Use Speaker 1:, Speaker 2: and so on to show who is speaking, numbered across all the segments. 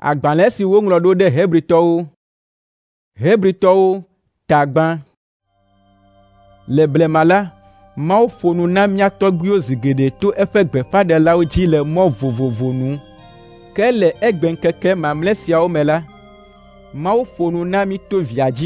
Speaker 1: Agbalẽ si woŋlɔ ɖo ɖe Hebritɔwo tagbã. Le blema la, Mawu ƒo nu na mía tɔgbuiwo zi geɖe to eƒe gbeƒãɖelawo dzi le mɔ vovovo nu. Ke le egbeŋkeke mamlɛ siawo me la, Mawu ƒo nu na mí to Via dzi.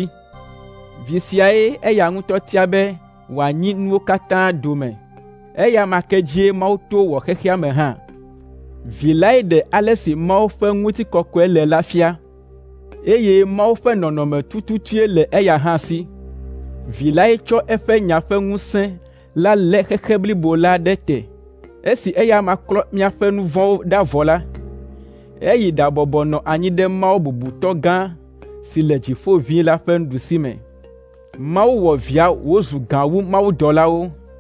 Speaker 1: Vi siae eya ŋutɔ tia be wòanyi nuwo katã dome. Eya ma ke dzie Mawu to wɔ xexea me hã. Vi lae ɖe ale si Mawu ƒe ŋutikɔkɔe le la fia, eye Mawu ƒe nɔnɔme tututue le eya hã si. Vi lae tsɔ eƒe nya ƒe ŋusẽ la lé xexe blibo la ɖe te. Esi eya ma klɔ míaƒe nu vɔ̃wo ɖa vɔ la, eyi ɖabɔbɔ nɔ anyi ɖe Mawu bubutɔ gã si le dziƒo ʋĩi la ƒe nuɖusime. Mawu wɔ Via wòzu gã wu mawudɔlawo,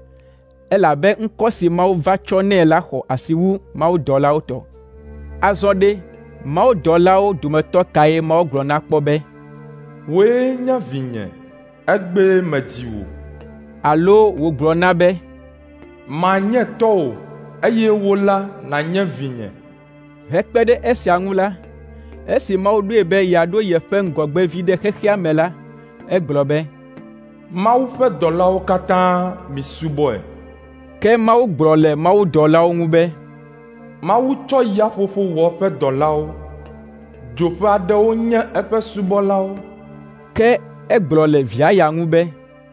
Speaker 1: elabe ŋkɔ si Mawu va tsɔ nɛ la xɔ asi wu mawudɔlawo tɔ. Azɔ ɖe, mawudɔlawo dometɔ kae Mawu gblɔ na kpɔ be,
Speaker 2: “Wòe nye vinye, egbee medzi wò”?
Speaker 1: Alo wògblɔ na be,
Speaker 2: “Manye tɔwò, eye wò la nànye vinye”?
Speaker 1: Hekpe ɖe esia ŋu la, esi Mawu ɖoe be yeaɖo yeƒe ŋgɔgbevi ɖe xexea me la, egblɔ be,
Speaker 2: “Mawu ƒe dɔlawo katã misubɔe.”
Speaker 1: Ke Mawu gblɔ le mawudɔlawo ŋu be,
Speaker 2: “Mawu tsɔ yaƒoƒo wɔ eƒe dɔlawo, dzo ƒe aɖewo nye eƒe subɔlawo.”
Speaker 1: Ke egblɔ le Via ya ŋu be,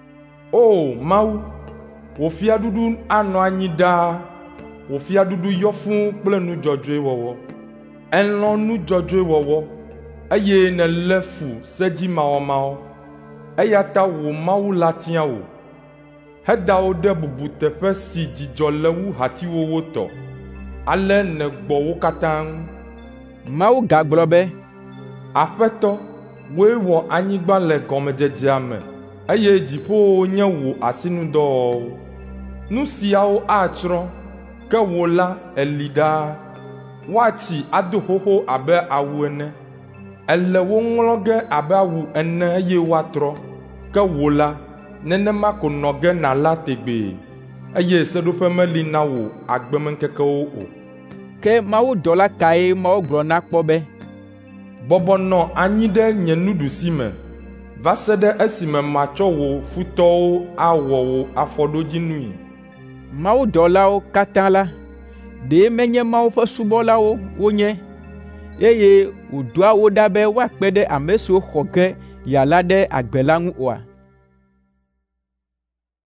Speaker 2: “O Mawu, wò fiaɖuɖu anɔ anyi ɖaa, wò fiaɖuɖu yɔ fũu kple nu dzɔdzɔe wɔwɔ. Èlɔ̃ nu dzɔdzɔe wɔwɔ, eye nèlé fu sedzimawɔmawɔ. Eya ta wò Mawu la tia wò, heda wò ɖe bubuteƒe si dzidzɔ le wu hatiwowo tɔ. Ale nègbɔ wo katã ŋu.”
Speaker 1: Mawu gagblɔ be,
Speaker 2: “Aƒetɔ, wòe wɔ anyigba le gɔmedzedzea me, eye dziƒowo nye wò asinudɔwɔwɔ. Nu siawo atsrɔ̃, ke wò la èli ɖaa. Woatsi ado xoxo abe awu ene. Èle wo ŋlɔ ge abe awu ene eye woatrɔ, ke wò la, nenema ko nɔ ge nàla tegbee, eye seɖoƒe meli na wò agbemeŋkekewo o.”
Speaker 1: Ke mawudɔla kae Mawu gblɔ na kpɔ be,
Speaker 2: “Bɔbɔ nɔ anyi ɖe nye nuɖusime, va se ɖe esime matsɔ wò futɔwo awɔ wò afɔɖodzinui.”
Speaker 1: Mawudɔlawo katã la, ɖe menye Mawu ƒe subɔlawo wonye, eye wòɖoa wo ɖa be woakpe ɖe ame siwo xɔ ge yeala ɖe agbe la ŋu oa?